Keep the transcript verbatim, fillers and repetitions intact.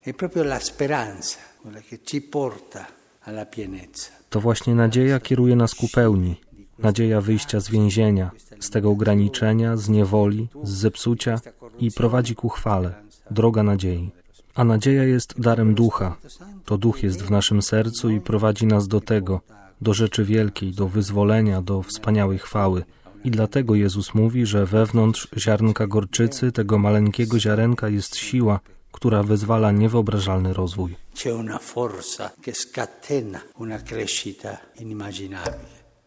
È proprio la speranza, quella che ci porta alla pienezza. To właśnie nadzieja kieruje nas ku pełni. Nadzieja wyjścia z więzienia, z tego ograniczenia, z niewoli, z zepsucia i prowadzi ku chwale. Droga nadziei. A nadzieja jest darem ducha. To duch jest w naszym sercu i prowadzi nas do tego, do rzeczy wielkiej, do wyzwolenia, do wspaniałej chwały. I dlatego Jezus mówi, że wewnątrz ziarnka gorczycy, tego maleńkiego ziarenka jest siła, która wyzwala niewyobrażalny rozwój. C'è una forza che scatena una crescita inimmaginabile.